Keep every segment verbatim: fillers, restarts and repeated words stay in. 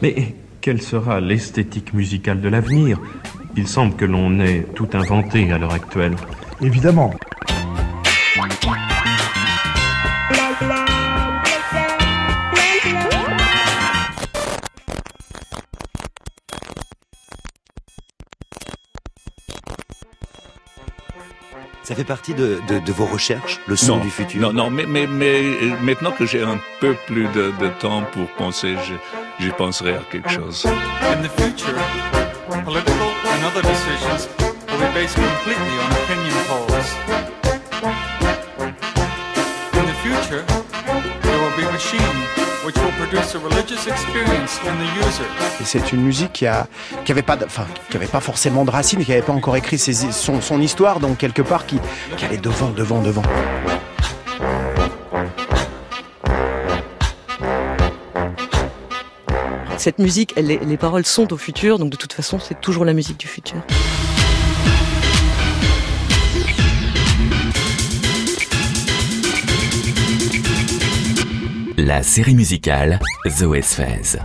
Mais quelle sera l'esthétique musicale de l'avenir ? Il semble que l'on ait tout inventé à l'heure actuelle. Évidemment. Ça fait partie de, de, de vos recherches, le son non, du futur? Non, non, mais, mais, mais maintenant que j'ai un peu plus de, de temps pour penser, je, je penserai à quelque chose. In the future, political and other decisions will be based completely on opinion polls. In the future, there will be machines which will produce a religious experience in the user. Et c'est une musique qui a, qui avait pas, de, enfin, qui avait pas forcément de racines, qui avait pas encore écrit ses, son, son histoire, donc quelque part qui, qui allait devant, devant, devant. Cette musique, elle, les paroles sont au futur, donc de toute façon, c'est toujours la musique du futur. La série musicale Zoé Sfez.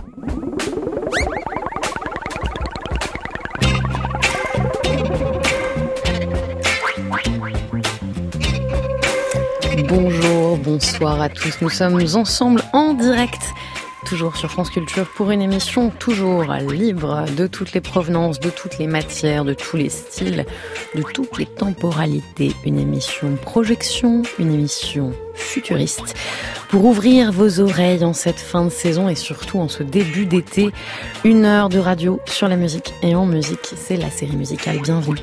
Bonjour, bonsoir à tous. Nous sommes ensemble en direct, toujours sur France Culture, pour une émission toujours libre de toutes les provenances, de toutes les matières, de tous les styles, de toutes les temporalités. Une émission projection, une émission futuriste, pour ouvrir vos oreilles en cette fin de saison et surtout en ce début d'été. Une heure de radio sur la musique et en musique, c'est la série musicale. Bienvenue.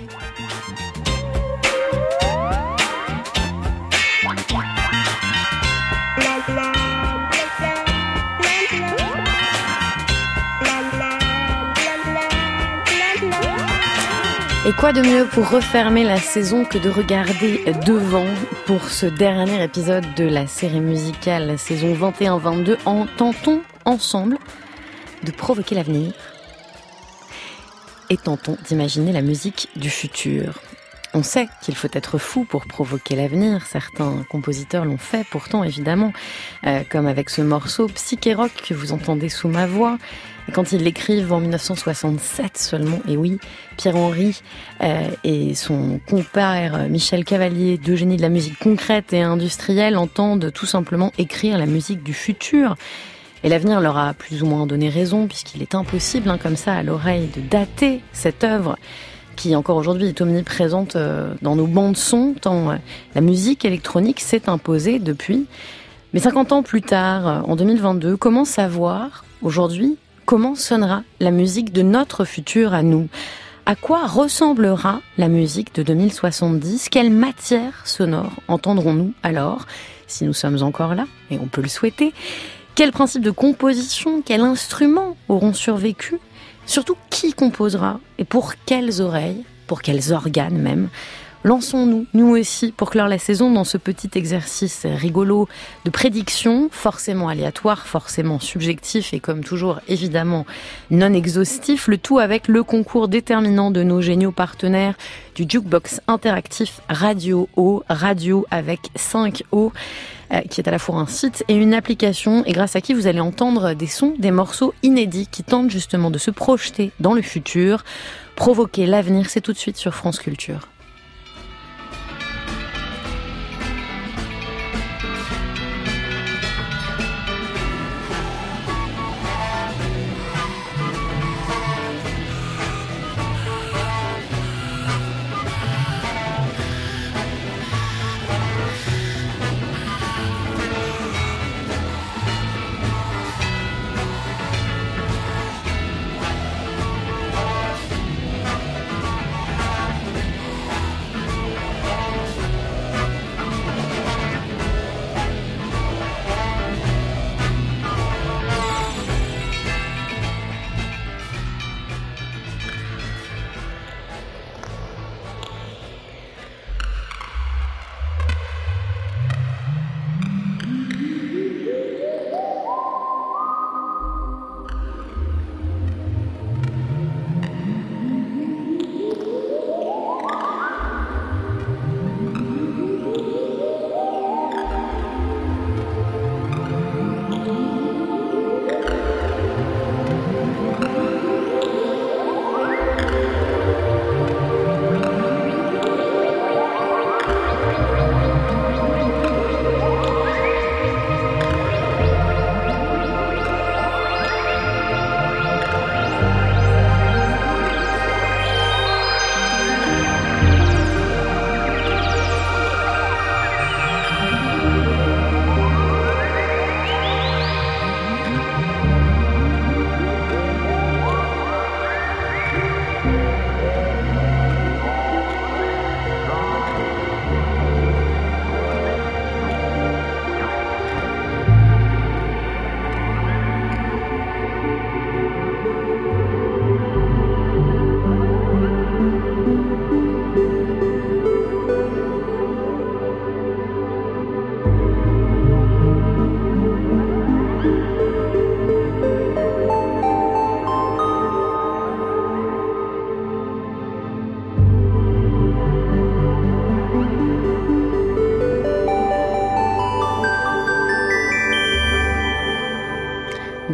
Et quoi de mieux pour refermer la saison que de regarder devant pour ce dernier épisode de la série musicale, la saison vingt et un vingt-deux, en tentant ensemble de provoquer l'avenir et tentons d'imaginer la musique du futur. On sait qu'il faut être fou pour provoquer l'avenir, certains compositeurs l'ont fait pourtant évidemment, euh, comme avec ce morceau Psyché Rock que vous entendez sous ma voix. Et quand ils l'écrivent en dix-neuf cent soixante-sept seulement, et oui, Pierre-Henry euh, et son compère Michel Cavalier, deux génies de la musique concrète et industrielle, entendent tout simplement écrire la musique du futur. Et l'avenir leur a plus ou moins donné raison, puisqu'il est impossible, hein, comme ça, à l'oreille, de dater cette œuvre qui encore aujourd'hui est omniprésente euh, dans nos bandes-son, tant euh, la musique électronique s'est imposée depuis. Mais cinquante ans plus tard, euh, en deux mille vingt-deux, comment savoir, aujourd'hui, comment sonnera la musique de notre futur à nous ? À quoi ressemblera la musique de deux mille soixante-dix ? Quelle matière sonore entendrons-nous alors, si nous sommes encore là, et on peut le souhaiter ? Quels principes de composition, quels instruments auront survécu ? Surtout, qui composera et pour quelles oreilles, pour quels organes même ? Lançons-nous, nous aussi, pour clore la saison dans ce petit exercice rigolo de prédiction, forcément aléatoire, forcément subjectif et comme toujours, évidemment, non exhaustif, le tout avec le concours déterminant de nos géniaux partenaires du Jukebox interactif Radio O, Radio avec cinq O, euh, qui est à la fois un site et une application, et grâce à qui vous allez entendre des sons, des morceaux inédits qui tentent justement de se projeter dans le futur, provoquer l'avenir. C'est tout de suite sur France Culture.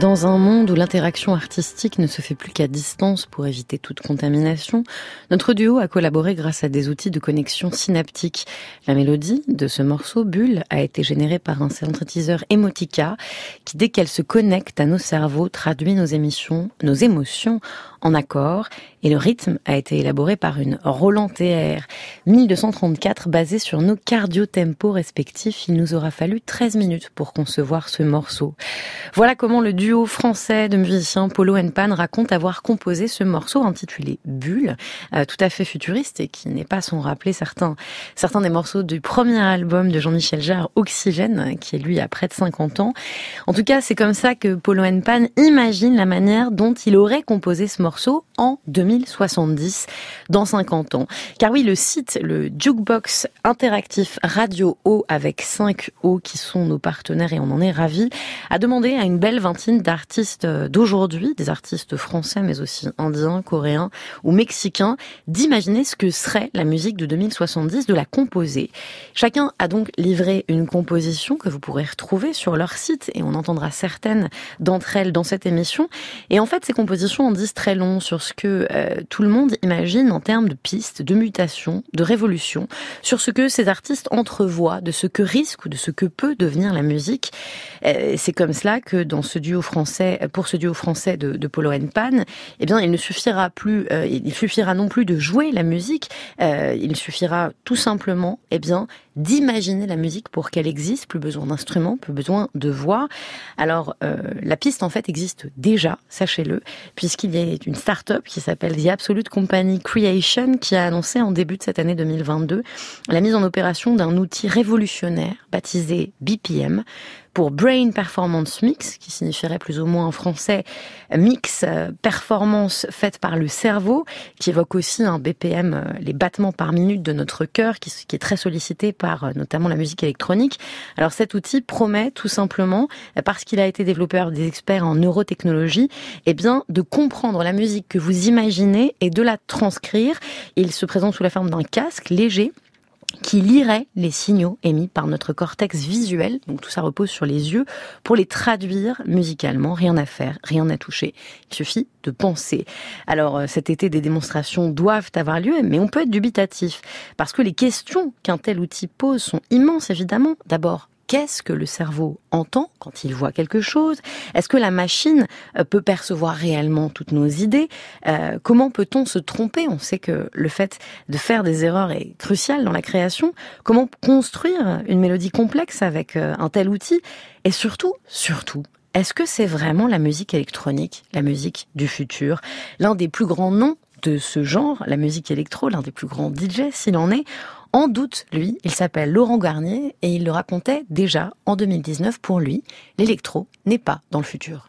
Dans un monde où l'interaction artistique ne se fait plus qu'à distance pour éviter toute contamination, notre duo a collaboré grâce à des outils de connexion synaptique. La mélodie de ce morceau, Bulle, a été générée par un synthétiseur Emotica qui, dès qu'elle se connecte à nos cerveaux, traduit nos émissions, nos émotions en accords. Et le rythme a été élaboré par une Roland T R mille deux cent trente-quatre basée sur nos cardio-tempos respectifs. Il nous aura fallu treize minutes pour concevoir ce morceau. Voilà comment le duo français de musiciens Polo and Pan raconte avoir composé ce morceau intitulé Bulle, euh, tout à fait futuriste et qui n'est pas sans rappeler certains, certains des morceaux du premier album de Jean-Michel Jarre, Oxygène, qui est lui à près de cinquante ans. En tout cas, c'est comme ça que Polo and Pan imagine la manière dont il aurait composé ce morceau en deux mille soixante-dix, dans cinquante ans. Car oui, le site, le Jukebox interactif Radio O avec cinq O qui sont nos partenaires et on en est ravis, a demandé à une belle vingtaine d'artistes d'aujourd'hui, des artistes français mais aussi indiens, coréens ou mexicains, d'imaginer ce que serait la musique de deux mille soixante-dix, de la composer. Chacun a donc livré une composition que vous pourrez retrouver sur leur site et on entendra certaines d'entre elles dans cette émission. Et en fait, ces compositions en disent très long sur ce que euh, tout le monde imagine en termes de pistes, de mutations, de révolutions, sur ce que ces artistes entrevoient, de ce que risque ou de ce que peut devenir la musique. Euh, c'est comme cela que dans ce duo français, pour ce duo français de, de Polo and Pan, eh bien, il ne suffira plus, euh, il suffira non plus de jouer la musique, euh, il suffira tout simplement, eh bien, d'imaginer la musique pour qu'elle existe, plus besoin d'instruments, plus besoin de voix. Alors, euh, la piste, en fait, existe déjà, sachez-le, puisqu'il y a une start-up qui s'appelle The Absolute Company Creation qui a annoncé en début de cette année deux mille vingt-deux la mise en opération d'un outil révolutionnaire baptisé B P M, pour Brain Performance Mix, qui signifierait plus ou moins en français mix, euh, performance faite par le cerveau, qui évoque aussi un B P M, euh, les battements par minute de notre cœur, qui, qui est très sollicité par euh, notamment la musique électronique. Alors cet outil promet tout simplement, euh, parce qu'il a été développé par des experts en neurotechnologie, eh bien de comprendre la musique que vous imaginez et de la transcrire. Il se présente sous la forme d'un casque léger, qui lirait les signaux émis par notre cortex visuel, donc tout ça repose sur les yeux, pour les traduire musicalement. Rien à faire, rien à toucher. Il suffit de penser. Alors cet été, des démonstrations doivent avoir lieu, mais on peut être dubitatif, parce que les questions qu'un tel outil pose sont immenses, évidemment. D'abord, qu'est-ce que le cerveau entend quand il voit quelque chose? Est-ce que la machine peut percevoir réellement toutes nos idées? euh, Comment peut-on se tromper? On sait que le fait de faire des erreurs est crucial dans la création. Comment construire une mélodie complexe avec un tel outil? Et surtout, surtout, est-ce que c'est vraiment la musique électronique, la musique du futur? L'un des plus grands noms de ce genre, la musique électro, l'un des plus grands D J s'il en est, en doute, lui, il s'appelle Laurent Garnier et il le racontait déjà en deux mille dix-neuf. Pour lui, l'électro n'est pas dans le futur.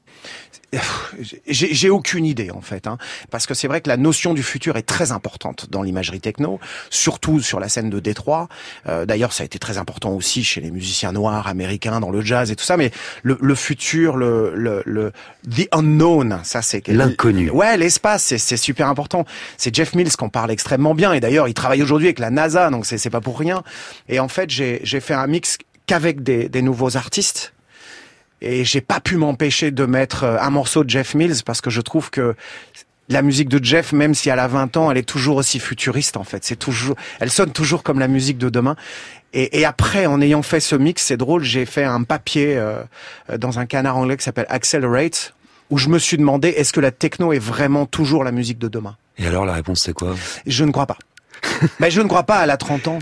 J'ai, j'ai aucune idée en fait, hein, parce que c'est vrai que la notion du futur est très importante dans l'imagerie techno, surtout sur la scène de Détroit. Euh, d'ailleurs, ça a été très important aussi chez les musiciens noirs américains dans le jazz et tout ça. Mais le, le futur, le, le, le the unknown, ça c'est l'inconnu. Ouais, l'espace, c'est, c'est super important. C'est Jeff Mills qu'on parle extrêmement bien et d'ailleurs, il travaille aujourd'hui avec la NASA, donc c'est, c'est pas pour rien. Et en fait, j'ai, j'ai fait un mix qu'avec des, des nouveaux artistes. Et j'ai pas pu m'empêcher de mettre un morceau de Jeff Mills parce que je trouve que la musique de Jeff, même si elle a vingt ans, elle est toujours aussi futuriste en fait. C'est toujours, elle sonne toujours comme la musique de demain. Et, et après, en ayant fait ce mix, c'est drôle, j'ai fait un papier euh, dans un canard anglais qui s'appelle Accelerate, où je me suis demandé est-ce que la techno est vraiment toujours la musique de demain? Et alors la réponse c'est quoi? Je ne crois pas. Mais je ne crois pas, elle a trente ans.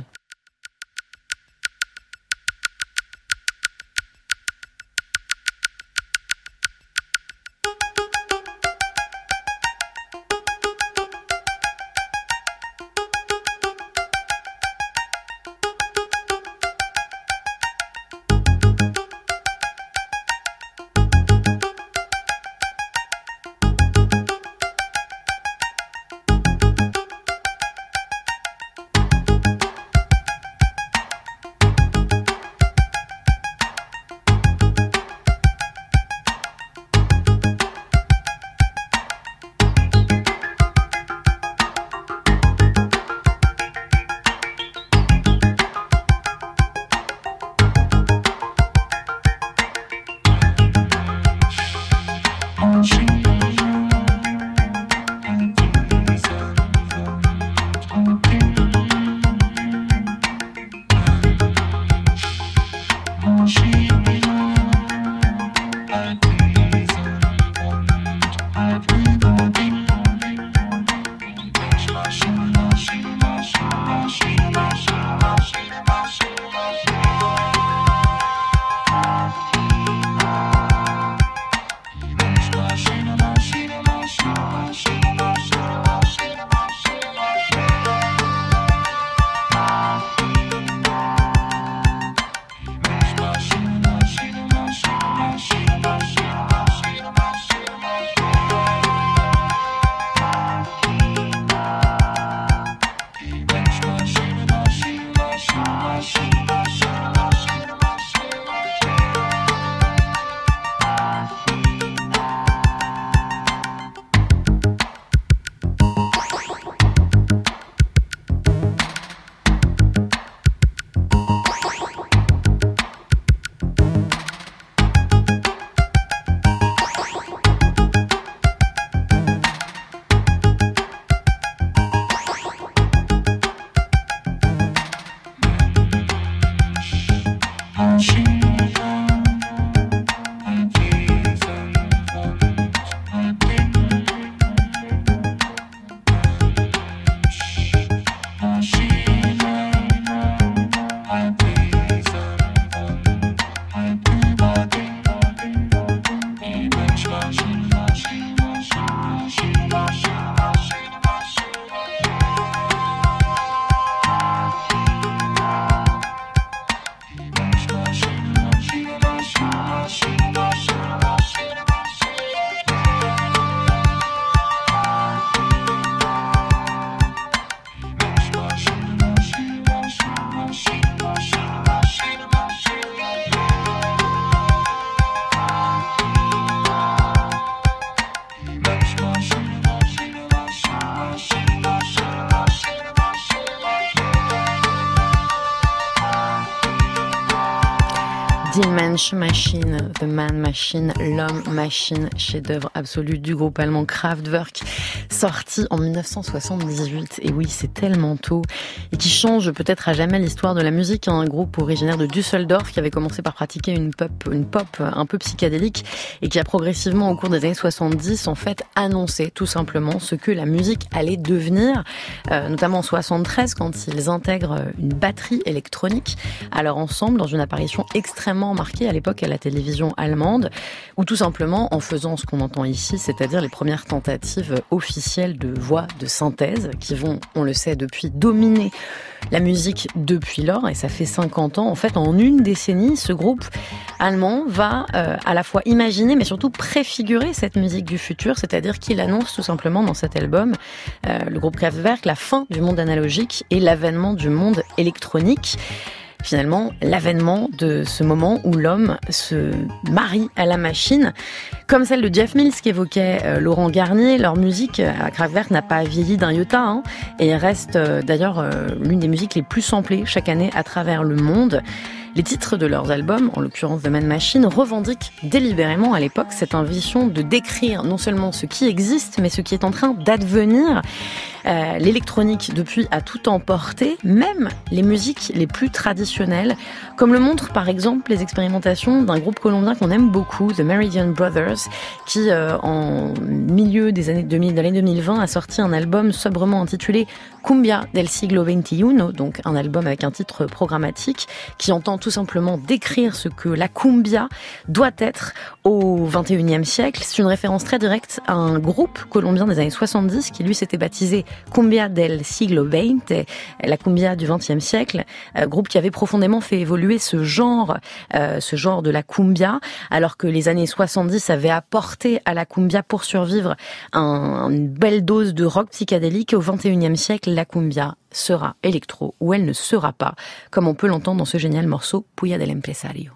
Dimension Machine, The Man Machine, l'homme machine, chef-d'œuvre absolu du groupe allemand Kraftwerk, sorti en dix-neuf cent soixante-dix-huit. Et oui, c'est tellement tôt. Et qui change peut-être à jamais l'histoire de la musique. Un groupe originaire de Düsseldorf qui avait commencé par pratiquer une pop, une pop un peu psychédélique et qui a progressivement, au cours des années soixante-dix, en fait, annoncé tout simplement ce que la musique allait devenir, euh, notamment en soixante-treize, quand ils intègrent une batterie électronique à leur ensemble dans une apparition extrêmement marquée à l'époque à la télévision allemande, ou tout simplement en faisant ce qu'on entend ici, c'est-à-dire les premières tentatives officielles de voix de synthèse qui vont, on le sait depuis, dominer la musique depuis lors, et ça fait cinquante ans. En fait, en une décennie, ce groupe allemand va euh, à la fois imaginer, mais surtout préfigurer cette musique du futur, c'est-à-dire qu'il annonce tout simplement dans cet album, euh, le groupe Kraftwerk, la fin du monde analogique et l'avènement du monde électronique. Finalement, l'avènement de ce moment où l'homme se marie à la machine. Comme celle de Jeff Mills qu'évoquait euh, Laurent Garnier, leur musique euh, à Kraftwerk n'a pas vieilli d'un iota, hein, et reste euh, d'ailleurs euh, l'une des musiques les plus samplées chaque année à travers le monde. Les titres de leurs albums, en l'occurrence The Man Machine, revendiquent délibérément à l'époque cette ambition de décrire non seulement ce qui existe, mais ce qui est en train d'advenir. Euh, l'électronique, depuis, a tout emporté, même les musiques les plus traditionnelles, comme le montrent par exemple les expérimentations d'un groupe colombien qu'on aime beaucoup, The Meridian Brothers, qui euh, en milieu des années deux mille, de l'année deux mille vingt, a sorti un album sobrement intitulé Cumbia del siglo veintiuno, donc un album avec un titre programmatique qui entend tout simplement décrire ce que la cumbia doit être au vingt et unième siècle. C'est une référence très directe à un groupe colombien des années soixante-dix qui lui s'était baptisé Cumbia del siglo veinte, la cumbia du vingtième siècle, euh, groupe qui avait profondément fait évoluer ce genre, euh, ce genre de la cumbia, alors que les années soixante-dix avaient apporté à la cumbia pour survivre un, une belle dose de rock psychédélique. Au vingt et unième siècle, la cumbia sera électro ou elle ne sera pas, comme on peut l'entendre dans ce génial morceau Puya del Empresario.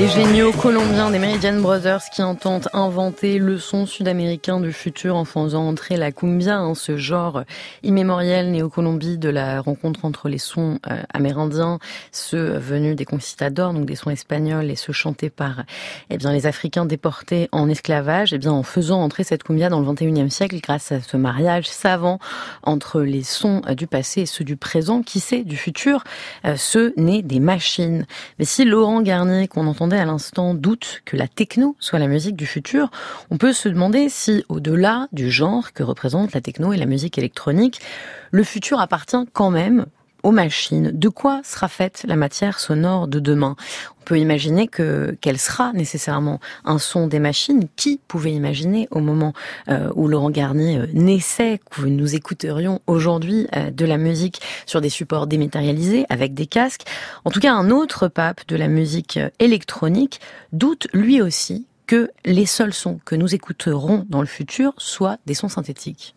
Les géniaux colombiens des Meridian Brothers qui entendent inventer le son sud-américain du futur en faisant entrer la cumbia, hein, ce genre immémoriel néo-Colombie de la rencontre entre les sons euh, amérindiens, ceux venus des conquistadors, donc des sons espagnols, et ceux chantés par eh bien, les Africains déportés en esclavage, eh bien, en faisant entrer cette cumbia dans le vingt et unième siècle grâce à ce mariage savant entre les sons du passé et ceux du présent, qui sait, du futur, euh, ceux nés des machines. Mais si Laurent Garnier, qu'on entendait à l'instant, doute que la techno soit la musique du futur, on peut se demander si, au-delà du genre que représentent la techno et la musique électronique, le futur appartient quand même aux machines. De quoi sera faite la matière sonore de demain ? On peut imaginer que qu'elle sera nécessairement un son des machines. Qui pouvait imaginer au moment euh, où Laurent Garnier euh, naissait que nous écouterions aujourd'hui euh, de la musique sur des supports dématérialisés avec des casques ? En tout cas, un autre pape de la musique électronique doute lui aussi que les seuls sons que nous écouterons dans le futur soient des sons synthétiques.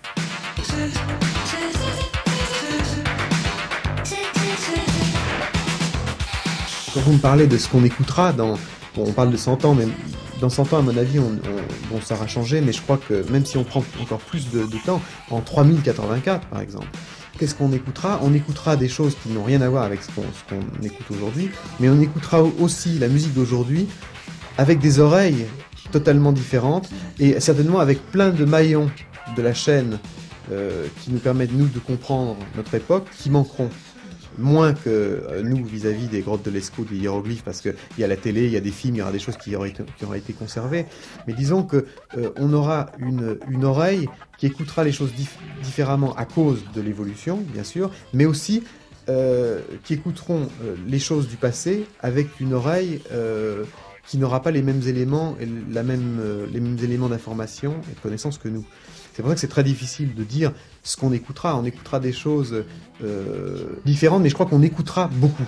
Quand vous me parlez de ce qu'on écoutera dans, bon, on parle de cent ans, mais dans cent ans, à mon avis, on, on, bon, ça aura changé, mais je crois que même si on prend encore plus de, de temps, en trois mille quatre-vingt-quatre, par exemple, qu'est-ce qu'on écoutera ? On écoutera des choses qui n'ont rien à voir avec ce qu'on, ce qu'on écoute aujourd'hui, mais on écoutera aussi la musique d'aujourd'hui avec des oreilles totalement différentes et certainement avec plein de maillons de la chaîne euh, qui nous permettent, nous, de comprendre notre époque, qui manqueront. Moins que euh, nous vis-à-vis des grottes de Lascaux, des hiéroglyphes, parce qu'il y a la télé, il y a des films, il y aura des choses qui auraient été, qui auraient été conservées. Mais disons que euh, on aura une, une oreille qui écoutera les choses dif- différemment à cause de l'évolution, bien sûr, mais aussi euh, qui écouteront euh, les choses du passé avec une oreille euh, qui n'aura pas les mêmes éléments, et la même, euh, les mêmes éléments d'information et de connaissance que nous. C'est pour ça que c'est très difficile de dire ce qu'on écoutera. On écoutera des choses euh, différentes, mais je crois qu'on écoutera beaucoup.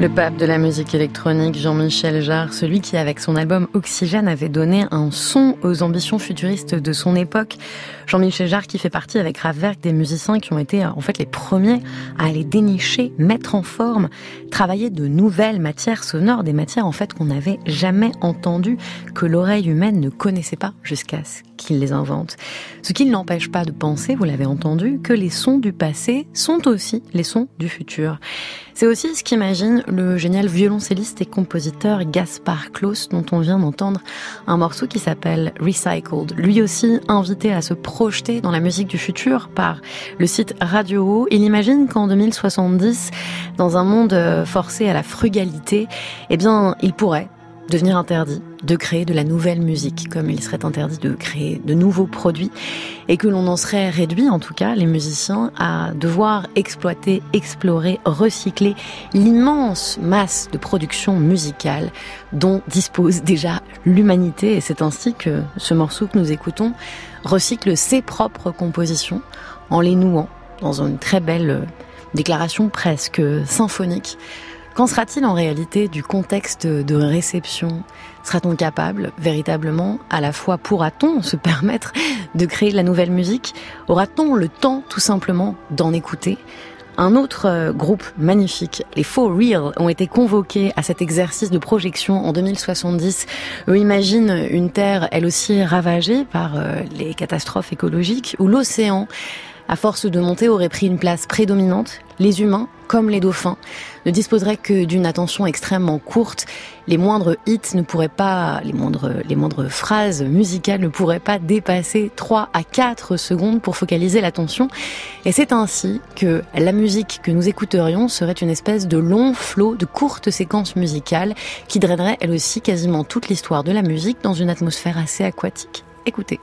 Le pape de la musique électronique, Jean-Michel Jarre, celui qui, avec son album Oxygène, avait donné un son aux ambitions futuristes de son époque. Jean-Michel Jarre qui fait partie avec Kraftwerk des musiciens qui ont été en fait les premiers à aller dénicher, mettre en forme, travailler de nouvelles matières sonores, des matières en fait qu'on n'avait jamais entendues, que l'oreille humaine ne connaissait pas jusqu'à ce qu'il les invente. Ce qui ne l'empêche pas de penser, vous l'avez entendu, que les sons du passé sont aussi les sons du futur. C'est aussi ce qu'imagine le génial violoncelliste et compositeur Gaspard Klaus, dont on vient d'entendre un morceau qui s'appelle Recycled. Lui aussi invité à se projeter dans la musique du futur par le site Radio O. Il imagine qu'en deux mille soixante-dix, dans un monde forcé à la frugalité, eh bien, il pourrait devenir interdit de créer de la nouvelle musique, comme il serait interdit de créer de nouveaux produits, et que l'on en serait réduit, en tout cas, les musiciens, à devoir exploiter, explorer, recycler l'immense masse de production musicale dont dispose déjà l'humanité. Et c'est ainsi que ce morceau que nous écoutons recycle ses propres compositions en les nouant dans une très belle déclaration presque symphonique. Qu'en sera-t-il en réalité du contexte de réception ? Sera-t-on capable, véritablement, à la fois pourra-t-on se permettre de créer de la nouvelle musique ? Aura-t-on le temps, tout simplement, d'en écouter ? Un autre groupe magnifique, les For Real, ont été convoqués à cet exercice de projection en deux mille soixante-dix. Eux imaginent une Terre, elle aussi, ravagée par les catastrophes écologiques, où l'océan, à force de monter, aurait pris une place prédominante. Les humains, comme les dauphins, ne disposeraient que d'une attention extrêmement courte. Les moindres hits ne pourraient pas, les moindres, les moindres phrases musicales ne pourraient pas dépasser trois à quatre secondes pour focaliser l'attention. Et c'est ainsi que la musique que nous écouterions serait une espèce de long flot de courtes séquences musicales qui draineraient elle aussi quasiment toute l'histoire de la musique dans une atmosphère assez aquatique. Écoutez.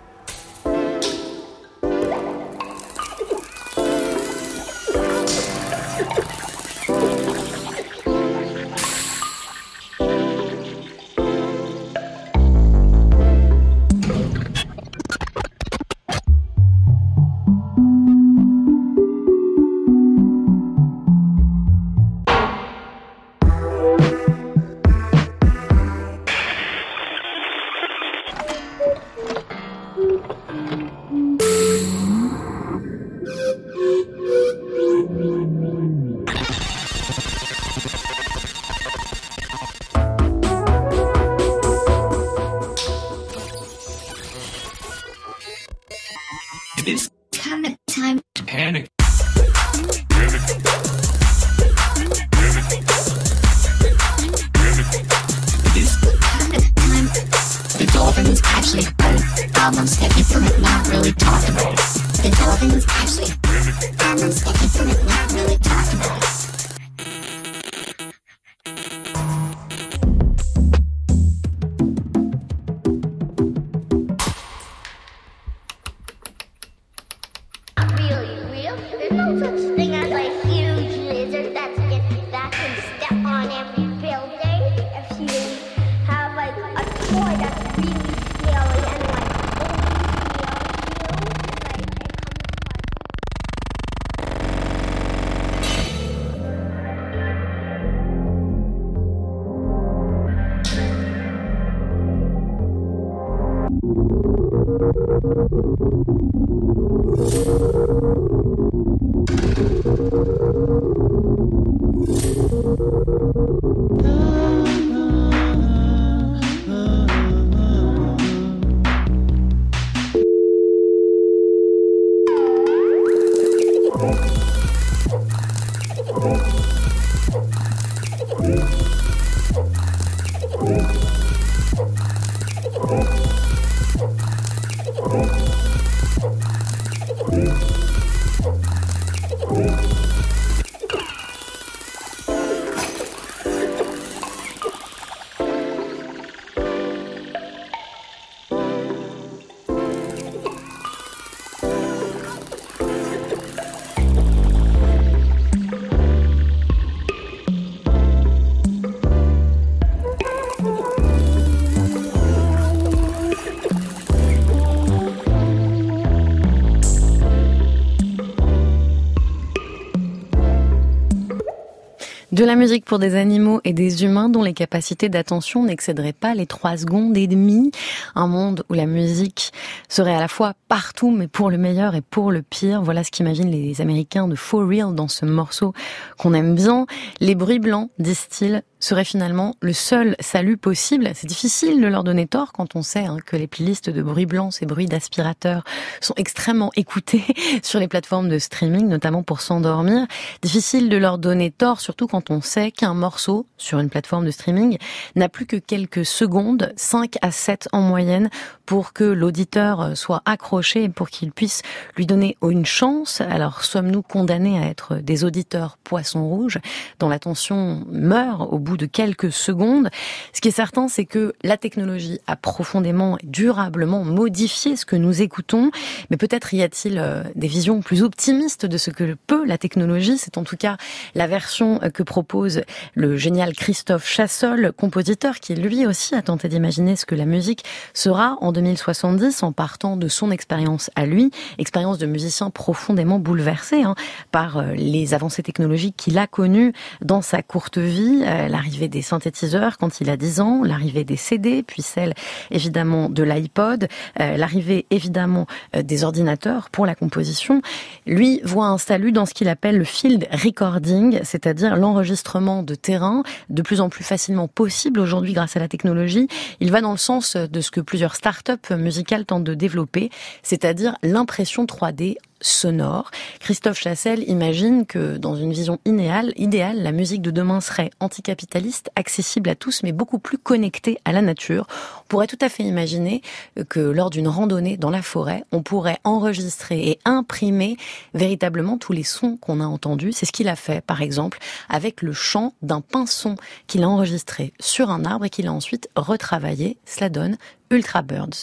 It's kind of time to panic. The dolphins actually heard albums that people have not really talked about. The dolphins actually heard albums that people have not really talked about. Thank you. De la musique pour des animaux et des humains dont les capacités d'attention n'excéderaient pas les trois secondes et demie. Un monde où la musique serait à la fois partout, mais pour le meilleur et pour le pire. Voilà ce qu'imaginent les Américains de For Real dans ce morceau qu'on aime bien. Les bruits blancs, disent-ils, serait finalement le seul salut possible. C'est difficile de leur donner tort quand on sait hein, que les playlists de bruits blancs, ces bruits d'aspirateur, sont extrêmement écoutés sur les plateformes de streaming, notamment pour s'endormir. Difficile de leur donner tort, surtout quand on sait qu'un morceau sur une plateforme de streaming n'a plus que quelques secondes, cinq à sept en moyenne, pour que l'auditeur soit accroché et pour qu'il puisse lui donner une chance. Alors sommes-nous condamnés à être des auditeurs poissons rouges dont l'attention meurt au bout de quelques secondes? Ce qui est certain, c'est que la technologie a profondément et durablement modifié ce que nous écoutons, mais peut-être y a-t-il des visions plus optimistes de ce que peut la technologie. C'est en tout cas la version que propose le génial Christophe Chassol, compositeur qui lui aussi a tenté d'imaginer ce que la musique sera en deux mille soixante-dix en partant de son expérience à lui, expérience de musicien profondément bouleversé hein, par les avancées technologiques qu'il a connues dans sa courte vie, euh, l'arrivée des synthétiseurs quand il a dix ans, l'arrivée des C D, puis celle évidemment de l'iPod, euh, l'arrivée évidemment euh, des ordinateurs pour la composition. Lui voit un salut dans ce qu'il appelle le field recording, c'est-à-dire l'enregistrement de terrain, de plus en plus facilement possible aujourd'hui grâce à la technologie. Il va dans le sens de ce que plusieurs startups musicales tentent de développer, c'est-à-dire l'impression trois D sonore. Christophe Chassel imagine que dans une vision idéale, idéale, la musique de demain serait anticapitaliste, accessible à tous, mais beaucoup plus connectée à la nature. On pourrait tout à fait imaginer que lors d'une randonnée dans la forêt, on pourrait enregistrer et imprimer véritablement tous les sons qu'on a entendus. C'est ce qu'il a fait, par exemple, avec le chant d'un pinson qu'il a enregistré sur un arbre et qu'il a ensuite retravaillé. Cela donne Ultra Birds.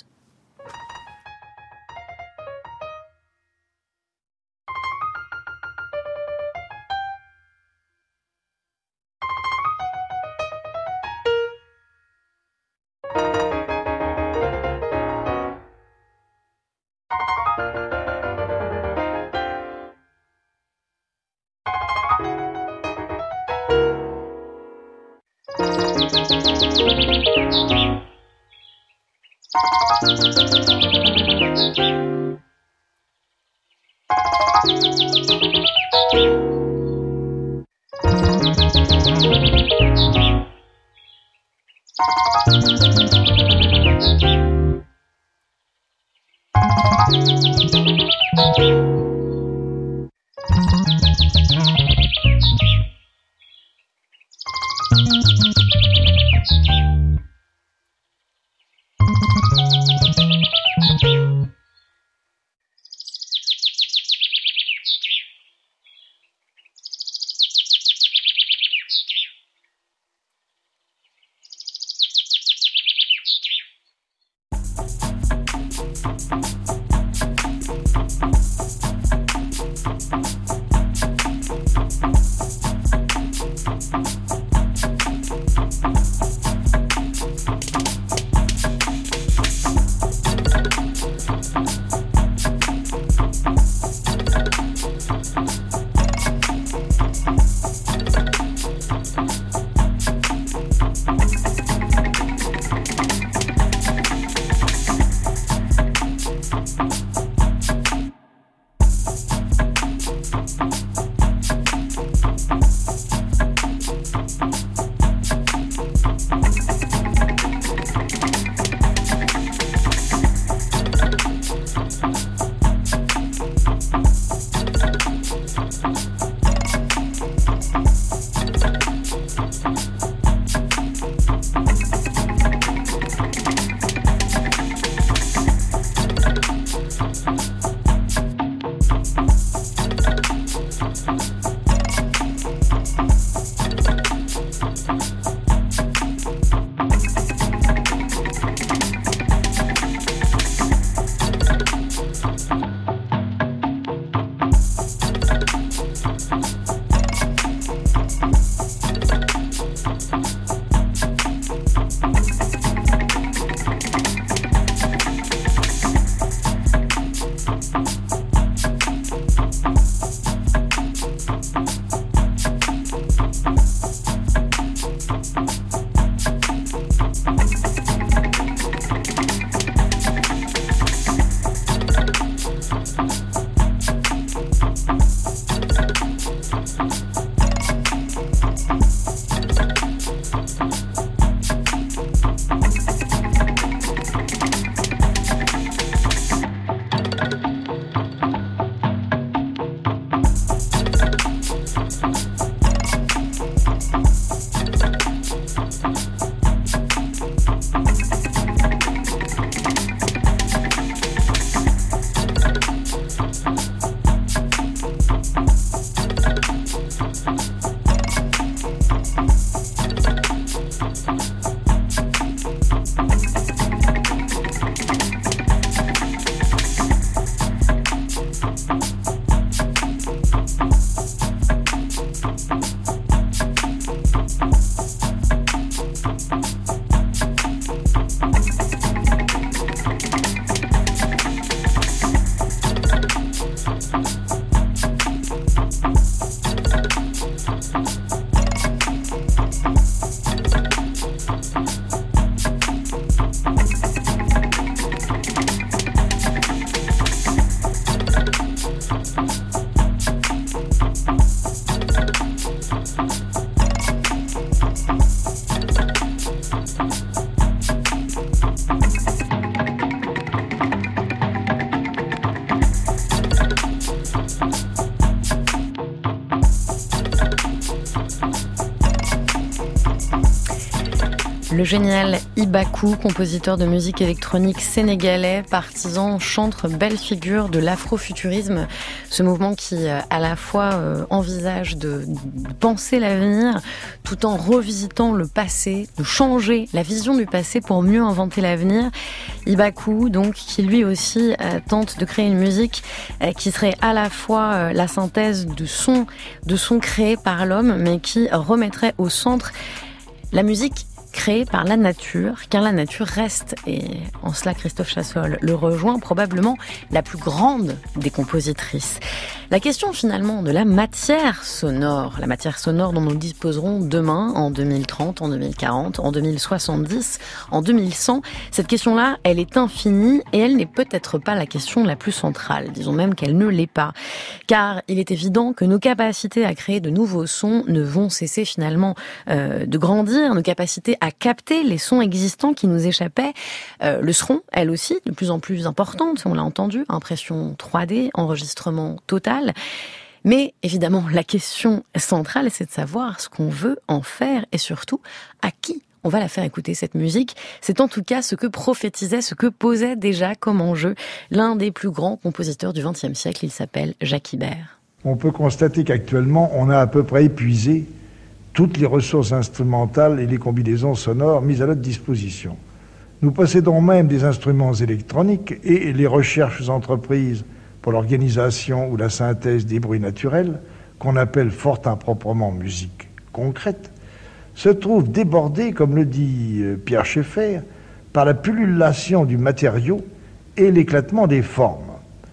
Le génial Ibakou, compositeur de musique électronique sénégalais, partisan, chantre, belle figure de l'afrofuturisme, ce mouvement qui à la fois euh, envisage de, de penser l'avenir tout en revisitant le passé, de changer la vision du passé pour mieux inventer l'avenir. Ibakou, donc, qui lui aussi euh, tente de créer une musique euh, qui serait à la fois euh, la synthèse de sons, de sons créés par l'homme, mais qui remettrait au centre la musique créée par la nature, car la nature reste, et en cela Christophe Chassol le rejoint, probablement la plus grande des compositrices. La question finalement de la matière sonore, la matière sonore dont nous disposerons demain, en deux mille trente, en deux mille quarante, en deux mille soixante-dix, en deux mille cent, cette question-là, elle est infinie et elle n'est peut-être pas la question la plus centrale, disons même qu'elle ne l'est pas. Car il est évident que nos capacités à créer de nouveaux sons ne vont cesser finalement euh, de grandir, nos capacités à capter les sons existants qui nous échappaient euh, le seront, elles aussi, de plus en plus importantes, on l'a entendu, impression trois D, enregistrement total. Mais évidemment, la question centrale, c'est de savoir ce qu'on veut en faire et surtout à qui on va la faire écouter cette musique. C'est en tout cas ce que prophétisait, ce que posait déjà comme enjeu l'un des plus grands compositeurs du vingtième siècle. Il s'appelle Jacques Ibert. On peut constater qu'actuellement, on a à peu près épuisé toutes les ressources instrumentales et les combinaisons sonores mises à notre disposition. Nous possédons même des instruments électroniques et les recherches entreprises pour l'organisation ou la synthèse des bruits naturels, qu'on appelle fort improprement musique concrète, se trouvent débordés, comme le dit Pierre Schaeffer, par la pullulation du matériau et l'éclatement des formes.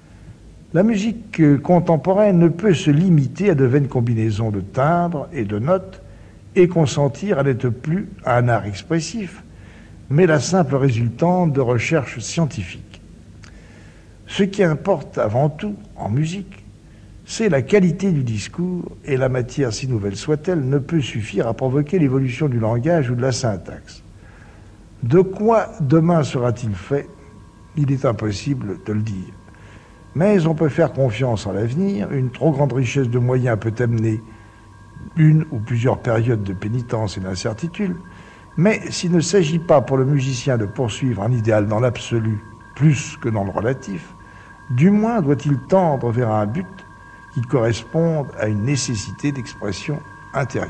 La musique contemporaine ne peut se limiter à de vaines combinaisons de timbres et de notes et consentir à n'être plus à un art expressif, mais la simple résultante de recherches scientifiques. Ce qui importe avant tout en musique, c'est la qualité du discours, et la matière, si nouvelle soit-elle, ne peut suffire à provoquer l'évolution du langage ou de la syntaxe. De quoi demain sera-t-il fait ? Il est impossible de le dire. Mais on peut faire confiance en l'avenir. Une trop grande richesse de moyens peut amener une ou plusieurs périodes de pénitence et d'incertitude. Mais s'il ne s'agit pas pour le musicien de poursuivre un idéal dans l'absolu plus que dans le relatif, du moins doit-il tendre vers un but qui corresponde à une nécessité d'expression intérieure.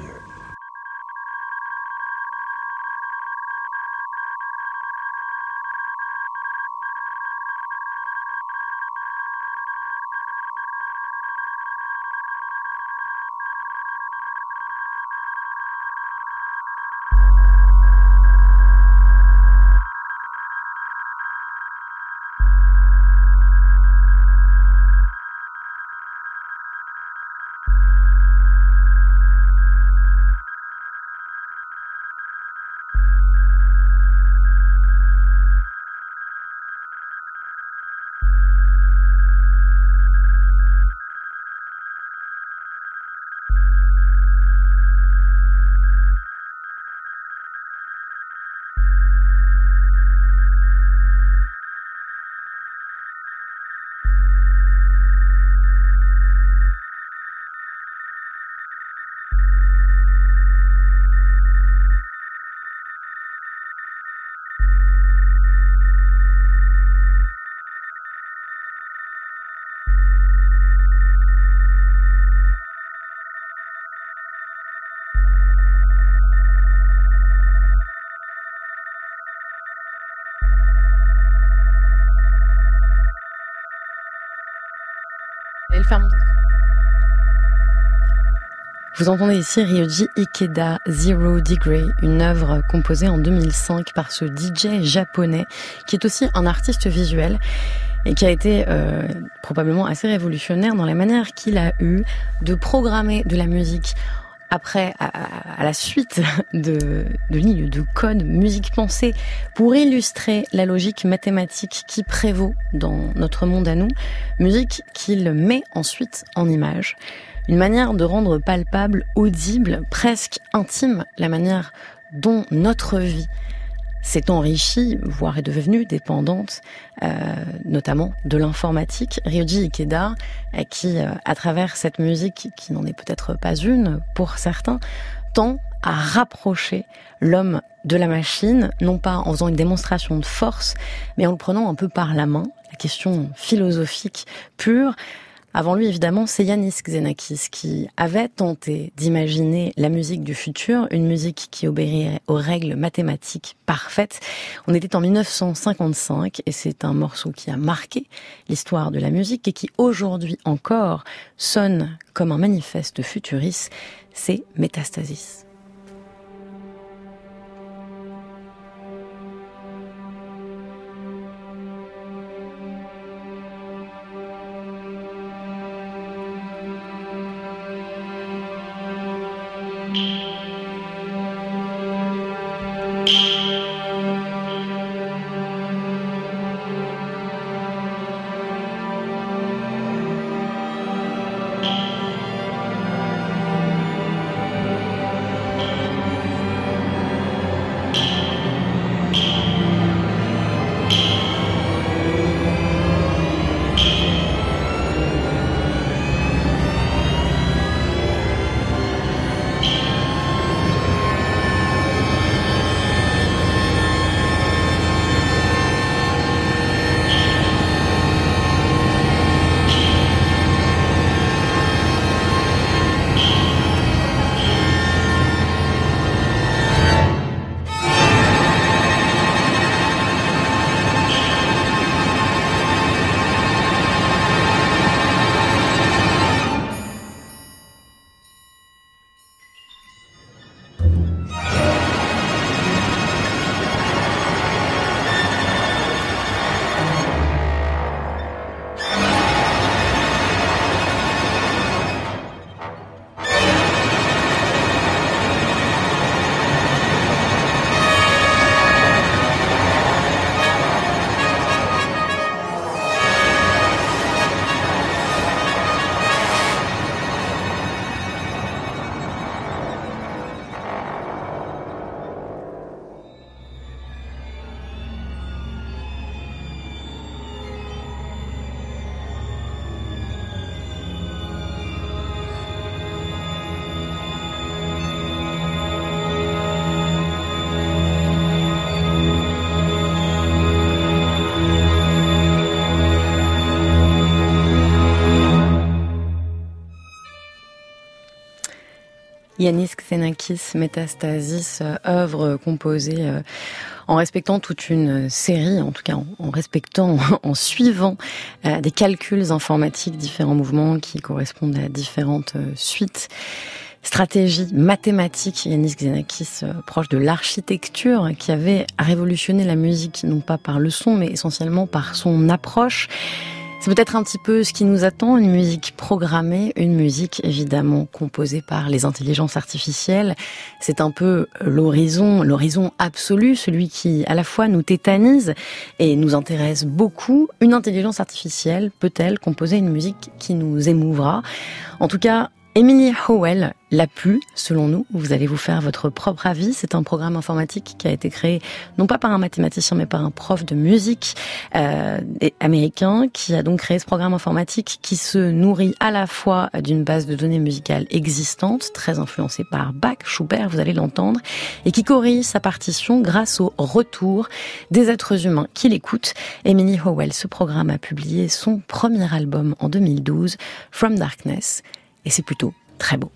Vous entendez ici Ryoji Ikeda, Zero Degree, une œuvre composée en deux mille cinq par ce D J japonais qui est aussi un artiste visuel et qui a été euh, probablement assez révolutionnaire dans la manière qu'il a eu de programmer de la musique après, à, à la suite de, de lignes de code, musique pensée, pour illustrer la logique mathématique qui prévaut dans notre monde à nous, musique qu'il met ensuite en image. Une manière de rendre palpable, audible, presque intime, la manière dont notre vie s'est enrichie, voire est devenue dépendante, euh, notamment de l'informatique. Ryoji Ikeda, qui, euh, à travers cette musique, qui n'en est peut-être pas une pour certains, tend à rapprocher l'homme de la machine, non pas en faisant une démonstration de force, mais en le prenant un peu par la main. La question philosophique pure. Avant lui, évidemment, c'est Yannis Xenakis qui avait tenté d'imaginer la musique du futur, une musique qui obéirait aux règles mathématiques parfaites. On était en dix-neuf cent cinquante-cinq et c'est un morceau qui a marqué l'histoire de la musique et qui aujourd'hui encore sonne comme un manifeste futuriste. C'est Métastasis. Yannis Xenakis, Métastasis, œuvre composée en respectant toute une série, en tout cas en, en respectant, en suivant euh, des calculs informatiques, différents mouvements qui correspondent à différentes euh, suites. Stratégie mathématique, Yannis Xenakis, euh, proche de l'architecture, qui avait révolutionné la musique, non pas par le son, mais essentiellement par son approche. C'est peut-être un petit peu ce qui nous attend, une musique programmée, une musique évidemment composée par les intelligences artificielles. C'est un peu l'horizon, l'horizon absolu, celui qui à la fois nous tétanise et nous intéresse beaucoup. Une intelligence artificielle peut-elle composer une musique qui nous émouvra ? En tout cas, Emily Howell l'a pu, selon nous. Vous allez vous faire votre propre avis. C'est un programme informatique qui a été créé non pas par un mathématicien, mais par un prof de musique euh, américain, qui a donc créé ce programme informatique qui se nourrit à la fois d'une base de données musicales existante, très influencée par Bach, Schubert, vous allez l'entendre, et qui corrige sa partition grâce au retour des êtres humains qui l'écoutent. Emily Howell, ce programme a publié son premier album en deux mille douze, From Darkness, et c'est plutôt très beau.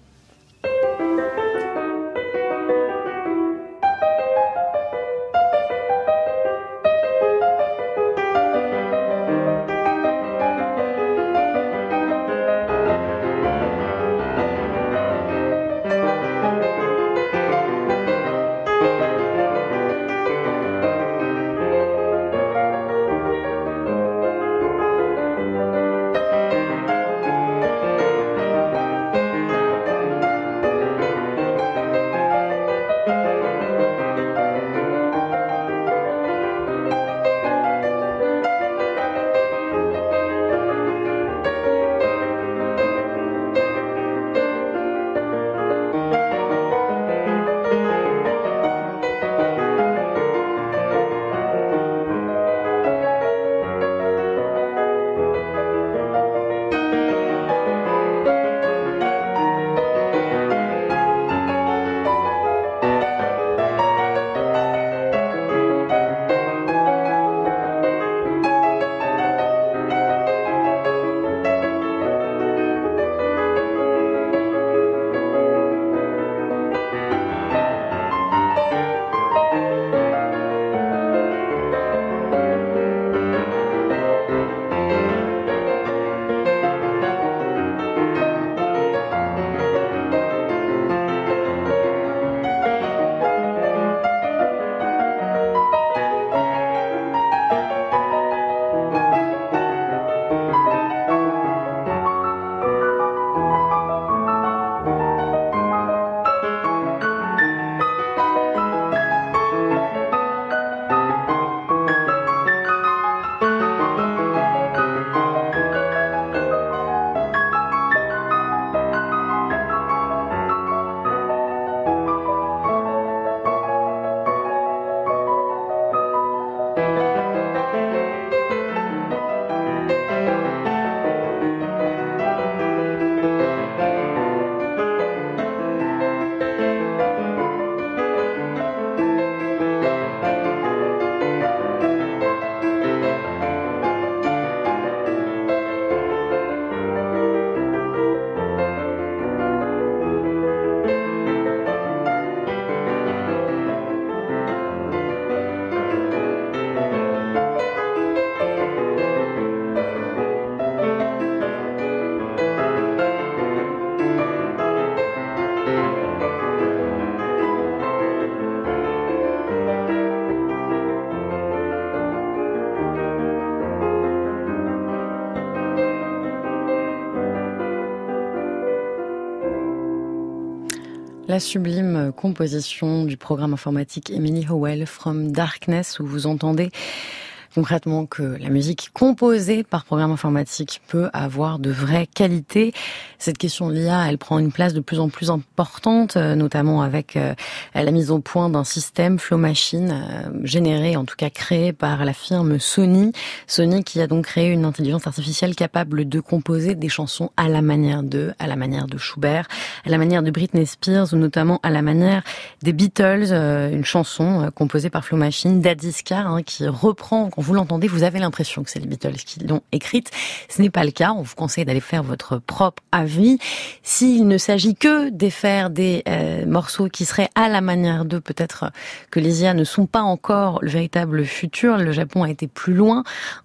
la sublime composition du programme informatique Emily Howell, From Darkness, où vous entendez concrètement que la musique composée par programme informatique peut avoir de vraies qualités. Cette question de l'I A, elle prend une place de plus en plus importante, notamment avec la mise au point d'un système Flow Machine, généré, en tout cas créé par la firme Sony. Sony qui a donc créé une intelligence artificielle capable de composer des chansons à la manière d'eux, à la manière de Schubert, à la manière de Britney Spears ou notamment à la manière des Beatles, une chanson composée par Flow Machine, Daddy's Car, hein, qui reprend, quand vous l'entendez, vous avez l'impression que c'est les Beatles qui l'ont écrite. Ce n'est pas le cas. On vous conseille d'aller faire votre propre avis. S'il ne s'agit que de faire des euh, morceaux qui seraient à la manière d'eux, peut-être que les I A ne sont pas encore le véritable futur. Le Japon a été plus loin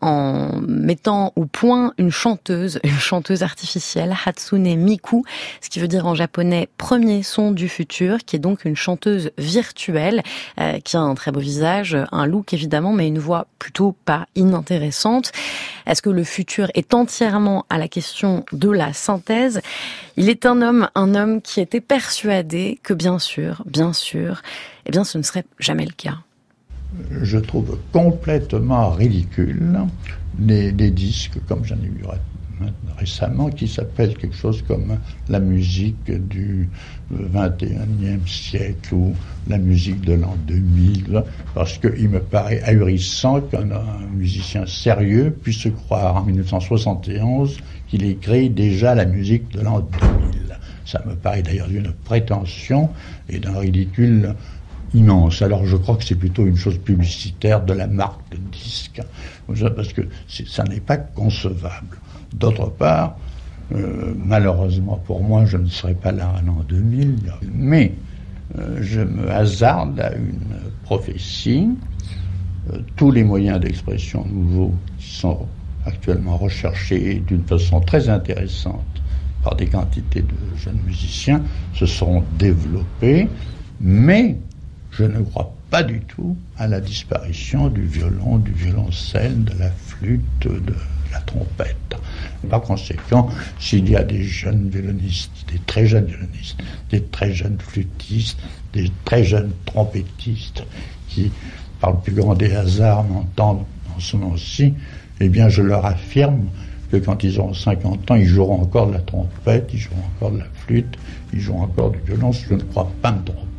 en mettant au point une chanteuse, une chanteuse artificielle, Hatsune Miku, ce qui veut dire en japonais premier son du futur, qui est donc une chanteuse virtuelle, euh, qui a un très beau visage, un look évidemment, mais une voix plutôt pas inintéressante. Est-ce que le futur est entièrement à la question de la synthèse ? Il est un homme, un homme qui était persuadé que bien sûr, bien sûr, eh bien ce ne serait jamais le cas. Je trouve complètement ridicule des, des disques, comme j'en ai vu récemment, qui s'appellent quelque chose comme la musique du vingt et unième siècle ou la musique de l'an deux mille, parce qu'il me paraît ahurissant qu'un un musicien sérieux puisse croire en dix-neuf cent soixante et onze qu'il ait créé déjà la musique de l'an deux mille. Ça me paraît d'ailleurs d'une prétention et d'un ridicule immense. Alors je crois que c'est plutôt une chose publicitaire de la marque de disque, parce que c'est, ça n'est pas concevable. D'autre part, euh, malheureusement pour moi, je ne serai pas là en l'an deux mille, mais euh, je me hasarde à une prophétie. Euh, tous les moyens d'expression nouveaux qui sont actuellement recherchés d'une façon très intéressante par des quantités de jeunes musiciens se seront développés, mais je ne crois pas du tout à la disparition du violon, du violoncelle, de la flûte, de la trompette. Par conséquent, s'il y a des jeunes violonistes, des très jeunes violonistes, des très jeunes flûtistes, des très jeunes trompettistes qui, par le plus grand des hasards, m'entendent en ce moment-ci, eh bien je leur affirme que quand ils auront cinquante ans, ils joueront encore de la trompette, ils joueront encore de la flûte, ils joueront encore du violon. Je ne crois pas me tromper.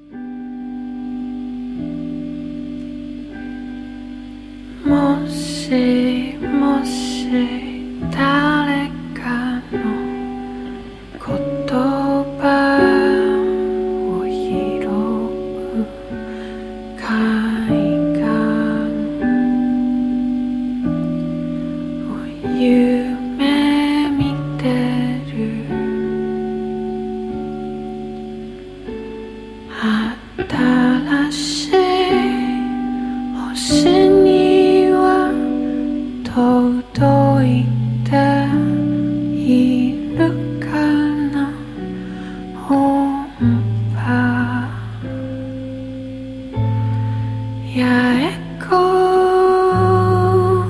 Moshi, moshi, 誰かの言葉を拾う海岸を夢見てる新しい星には届いているかな音波やエコー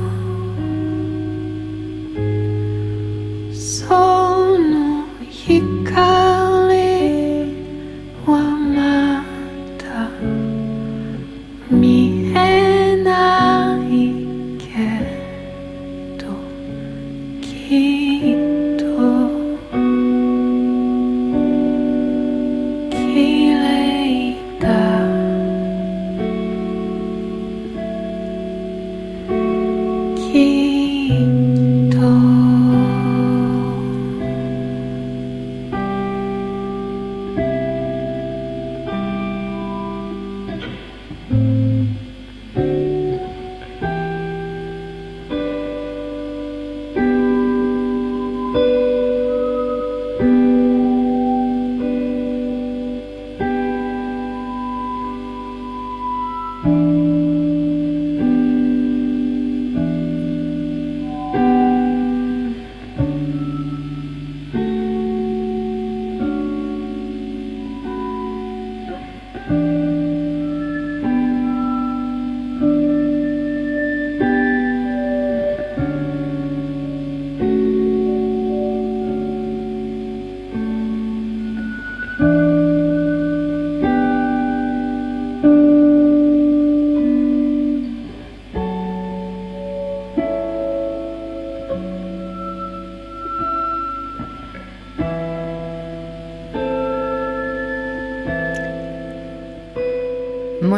その光はまだ見えないけどきっときれいだきっと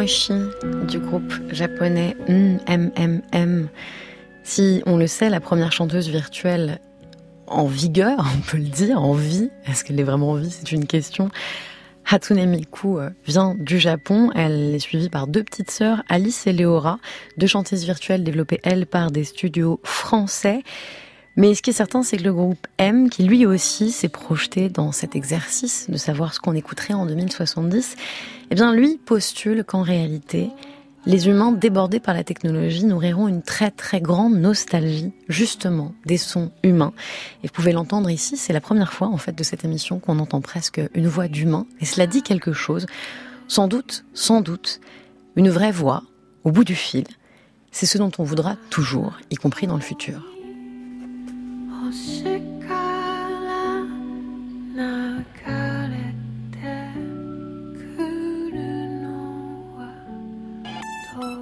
Moshi du groupe japonais M M M. Si on le sait, la première chanteuse virtuelle en vigueur, on peut le dire, en vie, est-ce qu'elle est vraiment en vie, c'est une question. Hatsune Miku vient du Japon, elle est suivie par deux petites sœurs, Alice et Léora, deux chanteuses virtuelles développées, elles, par des studios français. Mais ce qui est certain, c'est que le groupe M, qui lui aussi s'est projeté dans cet exercice de savoir ce qu'on écouterait en deux mille soixante-dix, eh bien lui postule qu'en réalité, les humains débordés par la technologie nourriront une très très grande nostalgie, justement, des sons humains. Et vous pouvez l'entendre ici, c'est la première fois en fait de cette émission qu'on entend presque une voix d'humain. Et cela dit quelque chose. Sans doute, sans doute, une vraie voix, au bout du fil, c'est ce dont on voudra toujours, y compris dans le futur. 星から流れてくるのは時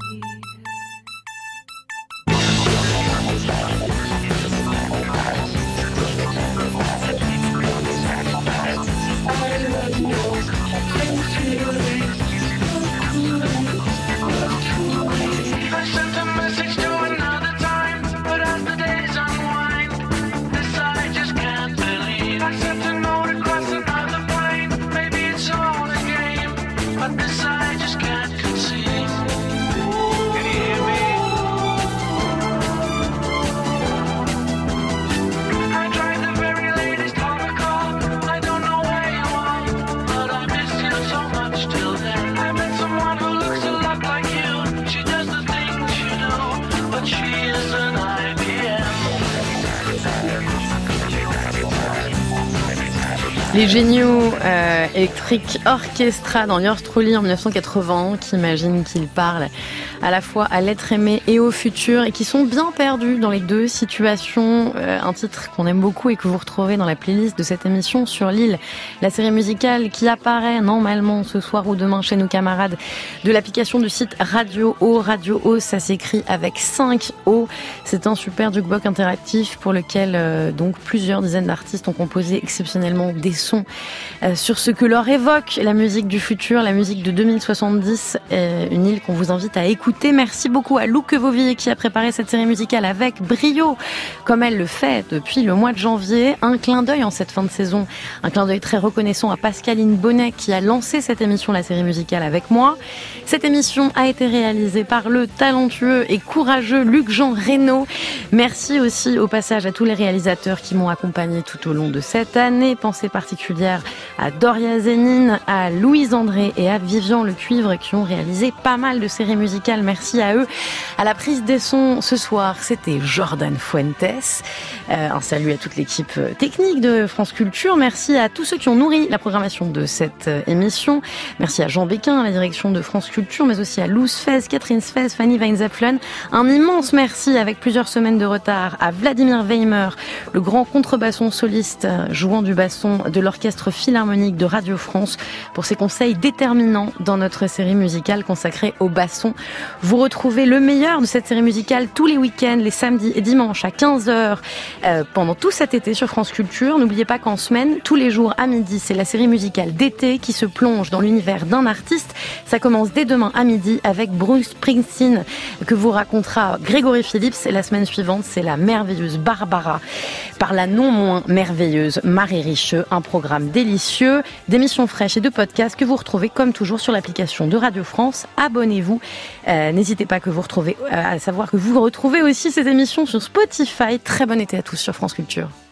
Les géniaux euh, Electric Orchestra dans Yours Truly en dix-neuf cent quatre-vingts, qui imaginent qu'ils parlent à la fois à l'être aimé et au futur, et qui sont bien perdus dans les deux situations. Euh, un titre qu'on aime beaucoup et que vous retrouvez dans la playlist de cette émission sur l'île, la série musicale qui apparaît normalement ce soir ou demain chez nos camarades de l'application du site Radio O. Radio O, ça s'écrit avec cinq O. C'est un super jukebox interactif pour lequel euh, donc plusieurs dizaines d'artistes ont composé exceptionnellement des sons euh, sur ce que leur évoque la musique du futur, la musique de deux mille soixante-dix, euh, une île qu'on vous invite à écouter. Merci beaucoup à Lou Quevovier qui a préparé cette série musicale avec brio, comme elle le fait depuis le mois de janvier. Un clin d'œil en cette fin de saison, un clin d'œil très reconnaissant à Pascaline Bonnet qui a lancé cette émission, la série musicale, avec moi. Cette émission a été réalisée par le talentueux et courageux Luc-Jean Reynaud. Merci aussi au passage à tous les réalisateurs qui m'ont accompagné tout au long de cette année. Pensée particulière à Doria Zénine, à Louise André et à Vivian Le Cuivre qui ont réalisé pas mal de séries musicales. Merci à eux. À la prise des sons ce soir, c'était Jordan Fuentes. Euh, un salut à toute l'équipe technique de France Culture. Merci à tous ceux qui ont nourri la programmation de cette émission. Merci à Jean Béquin, à la direction de France Culture, mais aussi à Luz Fez, Catherine Sfez, Fanny Weinzapflen. Un immense merci, avec plusieurs semaines de retard, à Vladimir Weimer, le grand contrebasson soliste jouant du basson de l'Orchestre Philharmonique de Radio France, pour ses conseils déterminants dans notre série musicale consacrée au basson. Vous retrouvez le meilleur de cette série musicale tous les week-ends, les samedis et dimanches à quinze heures euh, pendant tout cet été sur France Culture. N'oubliez pas qu'en semaine, tous les jours à midi, c'est la série musicale d'été qui se plonge dans l'univers d'un artiste. Ça commence dès demain à midi avec Bruce Springsteen que vous racontera Grégory Phillips, et la semaine suivante, c'est la merveilleuse Barbara par la non moins merveilleuse Marie Richeux. Un programme délicieux, d'émissions fraîches et de podcasts que vous retrouvez comme toujours sur l'application de Radio France. Abonnez-vous. Euh, n'hésitez pas que vous retrouvez, euh, à savoir que vous retrouvez aussi ces émissions sur Spotify. Très bon été à tous sur France Culture.